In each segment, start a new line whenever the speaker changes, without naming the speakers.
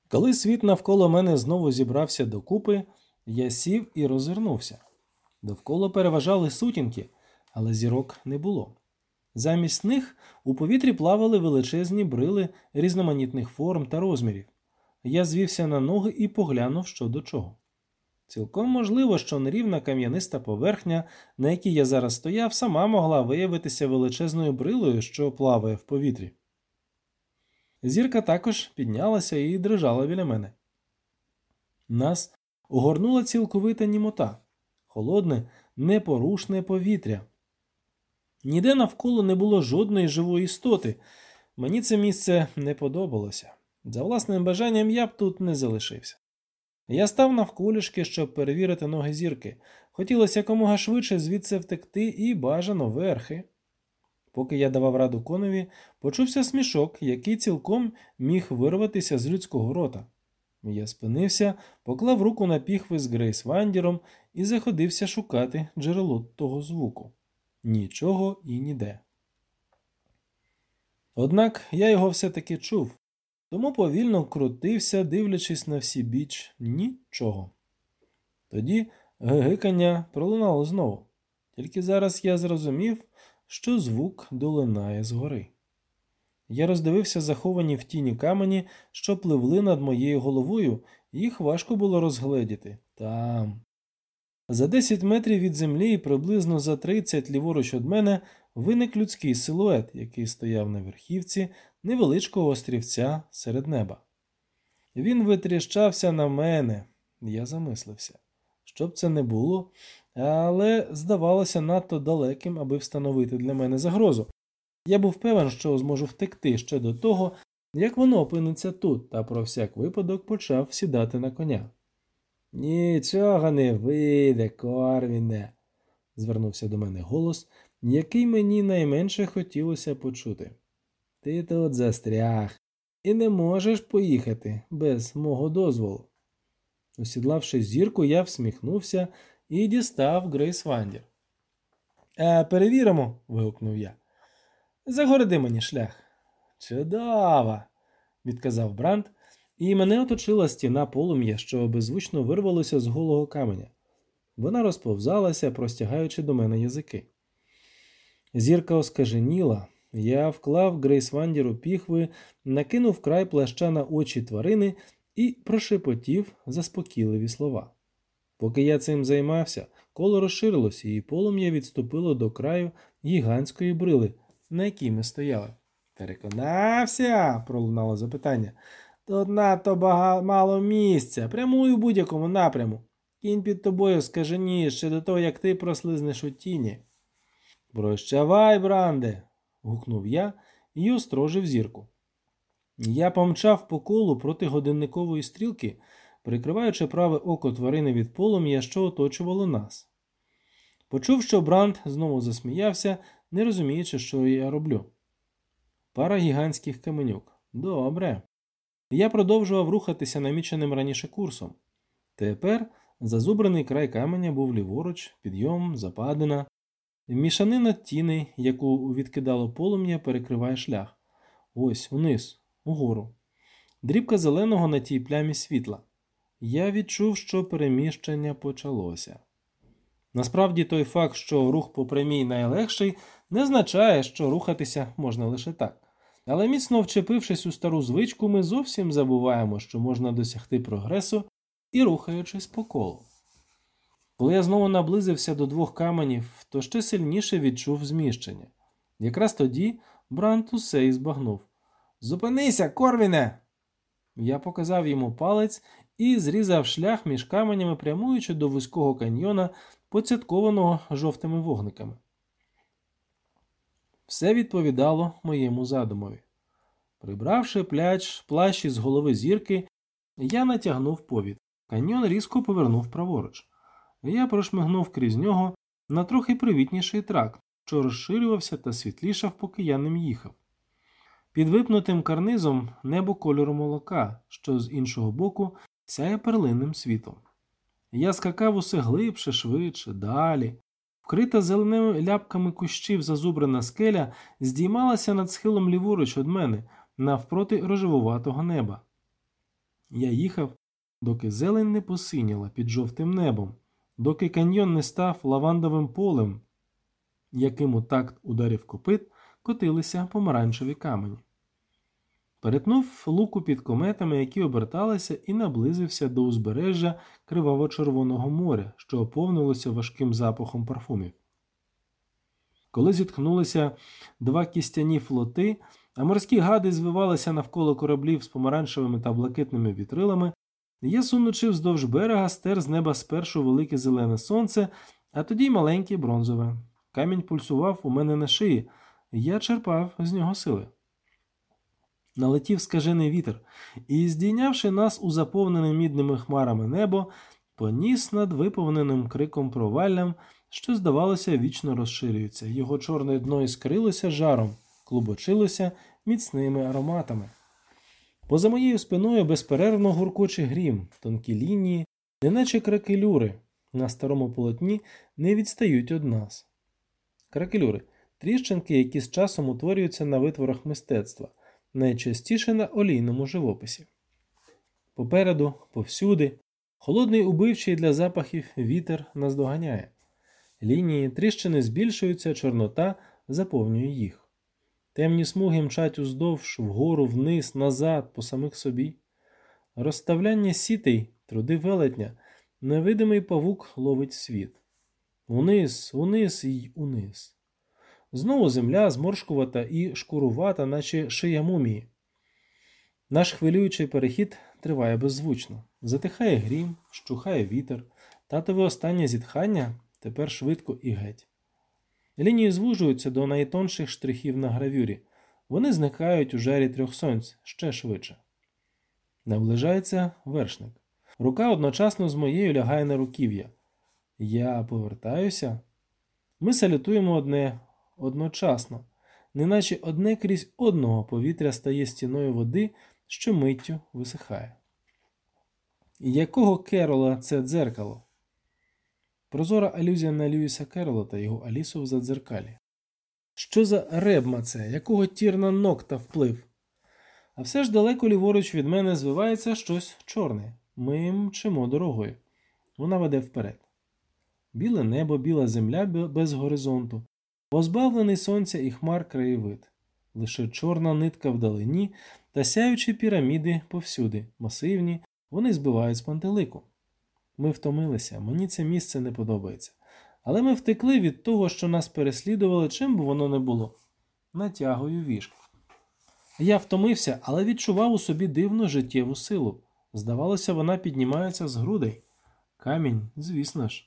Коли світ навколо мене знову зібрався докупи, я сів і розвернувся. Довкола переважали сутінки, але зірок не було. Замість них у повітрі плавали величезні брили різноманітних форм та розмірів. Я звівся на ноги і поглянув, що до чого. Цілком можливо, що нерівна кам'яниста поверхня, на якій я зараз стояв, сама могла виявитися величезною брилою, що плаває в повітрі. Зірка також піднялася і дрижала біля мене. Нас огорнула цілковита німота, холодне, непорушне повітря. Ніде навколо не було жодної живої істоти. Мені це місце не подобалося. За власним бажанням я б тут не залишився. Я став навколішки, щоб перевірити ноги зірки. Хотілося якомога швидше звідси втекти і бажано верхи. Поки я давав раду коневі, почувся смішок, який цілком міг вирватися з людського рота. Я спинився, поклав руку на піхви з Грейсвандіром і заходився шукати джерело того звуку. Нічого і ніде. Однак я його все-таки чув, тому повільно крутився, дивлячись на всі біч. Нічого. Тоді гигикання пролунало знову. Тільки зараз я зрозумів, що звук долинає згори. Я роздивився заховані в тіні камені, що пливли над моєю головою, їх важко було розгледіти. Там. За 10 метрів від землі і приблизно за 30 ліворуч від мене виник людський силует, який стояв на верхівці невеличкого острівця серед неба. Він витріщався на мене. Я замислився. Що б це не було, але здавалося надто далеким, аби встановити для мене загрозу. Я був певен, що зможу втекти ще до того, як воно опиниться тут, та про всяк випадок почав сідати на коня. «Нічого не вийде, Корвіне», – звернувся до мене голос, який мені найменше хотілося почути. «Ти тут застряг і не можеш поїхати без мого дозволу». Осідлавши зірку, я всміхнувся і дістав Грейсвандір. «Перевіримо», – вигукнув я. «Загороди мені шлях». «Чудово», – відказав Бранд, і мене оточила стіна полум'я, що беззвучно вирвалося з голого каменя. Вона розповзалася, простягаючи до мене язики. Зірка оскаженіла. Я вклав Грейсвандіру піхви, накинув край плаща на очі тварини і прошепотів заспокійливі слова. Поки я цим займався, коло розширилось, і полум'я відступило до краю гігантської брили, на якій ми стояли. «Переконався?» – пролунало запитання. «Тут надто мало місця. Прямуй у будь-якому напряму. Кінь під тобою скаженіє ще до того, як ти прослизнеш у тіні». «Прощавай, Бранде!» – гукнув я і острожив зірку. Я помчав по колу проти годинникової стрілки, прикриваючи праве око тварини від полум'я, що оточувало нас. Почув, що Бранд знову засміявся, не розуміючи, що я роблю. Пара гігантських каменюк. Добре. Я продовжував рухатися наміченим раніше курсом. Тепер зазубрений край каменя був ліворуч, підйом, западина. Мішанина тіней, яку відкидало полум'я, перекриває шлях. Ось, униз, угору. Дрібка зеленого на тій плямі світла. Я відчув, що переміщення почалося. Насправді той факт, що рух по прямій найлегший, не означає, що рухатися можна лише так. Але міцно вчепившись у стару звичку, ми зовсім забуваємо, що можна досягти прогресу і рухаючись по колу. Коли я знову наблизився до двох каменів, то ще сильніше відчув зміщення. Якраз тоді Бранд усе і збагнув. «Зупинися, Корвіне!» Я показав йому палець і зрізав шлях між каменями, прямуючи до вузького каньйона, поцяткованого жовтими вогниками. Все відповідало моєму задумові. Прибравши плащ із голови зірки, я натягнув повід. Каньйон різко повернув праворуч. Я прошмигнув крізь нього на трохи привітніший тракт, що розширювався та світлішав, поки я ним їхав. Під випнутим карнизом небо кольору молока, що з іншого боку сяє перлинним світом. Я скакав усе глибше, швидше, далі. Вкрита зеленими ляпками кущів зазубрена скеля здіймалася над схилом ліворуч від мене, навпроти рожевуватого неба. Я їхав, доки зелень не посиніла під жовтим небом, доки каньйон не став лавандовим полем, яким у такт ударів копит котилися помаранчеві камені. Перетнув луку під кометами, які оберталися, і наблизився до узбережжя криваво-червоного моря, що оповнилося важким запахом парфумів. Коли зіткнулися два кістяні флоти, а морські гади звивалися навколо кораблів з помаранчевими та блакитними вітрилами, я, сунучи вздовж берега, стер з неба спершу велике зелене сонце, а тоді й маленьке бронзове. Камінь пульсував у мене на шиї, я черпав з нього сили. Налетів скажений вітер і, здійнявши нас у заповнене мідними хмарами небо, поніс над виповненим криком проваллям, що, здавалося, вічно розширюється. Його чорне дно іскрилося жаром, клубочилося міцними ароматами. Поза моєю спиною безперервно гуркоче грім, тонкі лінії, неначе кракелюри на старому полотні, не відстають від нас. Кракелюри – тріщинки, які з часом утворюються на витворах мистецтва, найчастіше на олійному живописі. Попереду, повсюди, холодний убивчий для запахів вітер наздоганяє. Лінії тріщини збільшуються, чорнота заповнює їх. Темні смуги мчать уздовж, вгору, вниз, назад, по самих собі. Розставляння сітей, труди велетня, невидимий павук ловить світ. Униз, униз і униз. Знову земля зморшкувата і шкурувата, наче шия мумії. Наш хвилюючий перехід триває беззвучно. Затихає грім, щухає вітер, татове останнє зітхання тепер швидко і геть. Лінії звужуються до найтонших штрихів на гравюрі. Вони зникають у жарі трьох сонць ще швидше. Наближається вершник. Рука одночасно з моєю лягає на руків'я. Я повертаюся. Ми салютуємо одночасно, неначе одне крізь одного повітря стає стіною води, що миттю висихає. Якого Керола це дзеркало? Прозора алюзія на Льюіса Керрола та його Алісу в задзеркалі. Що за ребма це? Якого Тірна Нокта вплив? А все ж далеко ліворуч від мене звивається щось чорне. Ми мчимо дорогою. Вона веде вперед. Біле небо, біла земля без горизонту. Позбавлений сонця і хмар краєвид. Лише чорна нитка вдалині та сяючі піраміди повсюди, масивні, вони збивають з пантелику. Ми втомилися, мені це місце не подобається. Але ми втекли від того, що нас переслідували, чим би воно не було. Натягую віжку. Я втомився, але відчував у собі дивну життєву силу. Здавалося, вона піднімається з грудей. Камінь, звісно ж.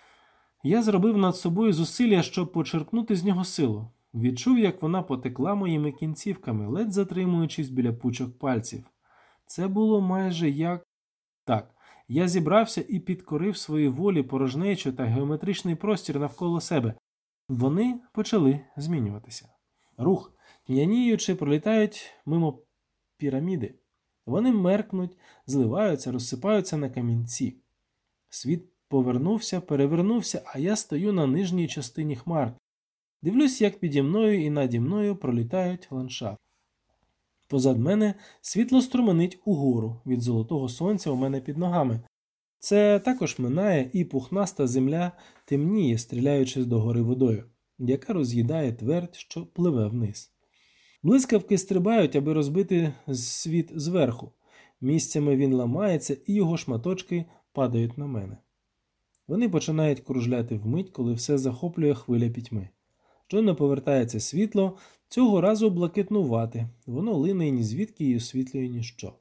Я зробив над собою зусилля, щоб почерпнути з нього силу. Відчув, як вона потекла моїми кінцівками, ледь затримуючись біля пучок пальців. Це було майже як... Так, я зібрався і підкорив своїй волі порожнечу та геометричний простір навколо себе. Вони почали змінюватися. Рух, п'яніючи, пролітають мимо піраміди. Вони меркнуть, зливаються, розсипаються на камінці. Світ повернувся, перевернувся, а я стою на нижній частині хмар. Дивлюсь, як піді мною і наді мною пролітають ландшафти. Позад мене світло струменить угору від золотого сонця у мене під ногами. Це також минає, і пухнаста земля темніє, стріляючи догори водою, яка роз'їдає твердь, що пливе вниз. Блискавки стрибають, аби розбити світ зверху. Місцями він ламається, і його шматочки падають на мене. Вони починають кружляти вмить, коли все захоплює хвиля пітьми. Щойно повертається світло, цього разу блакитнувате, воно лине ні звідки і освітлює ніщо.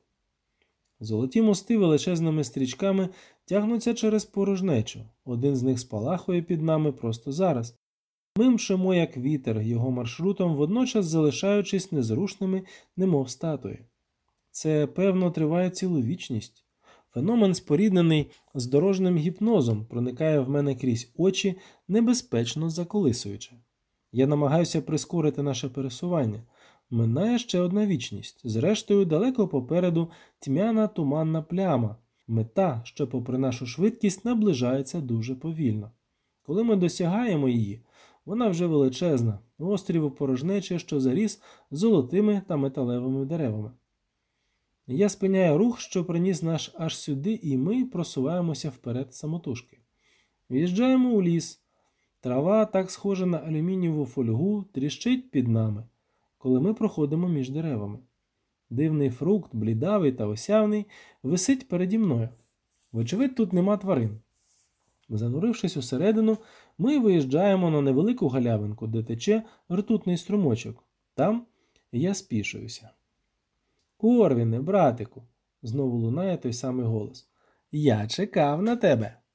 Золоті мости величезними стрічками тягнуться через порожнечу, один з них спалахує під нами просто зараз. Ми мчимо, як вітер, його маршрутом, водночас залишаючись незрушними, немов статуї. Це, певно, триває цілу вічність. Феномен, споріднений з дорожним гіпнозом, проникає в мене крізь очі, небезпечно заколисуючи. Я намагаюся прискорити наше пересування. Минає ще одна вічність. Зрештою, далеко попереду тьмяна туманна пляма. Мета, що попри нашу швидкість наближається дуже повільно. Коли ми досягаємо її, вона вже величезна, острів у порожнечі, що заріс золотими та металевими деревами. Я спиняю рух, що приніс нас аж сюди, і ми просуваємося вперед самотужки. В'їжджаємо у ліс. Трава, так схожа на алюмінієву фольгу, тріщить під нами, коли ми проходимо між деревами. Дивний фрукт, блідавий та осявний, висить переді мною. Вочевидь, тут нема тварин. Занурившись усередину, ми виїжджаємо на невелику галявинку, де тече ртутний струмочок. Там я спішуюся. Корвіне, братику, знову лунає той самий голос. Я чекав на тебе.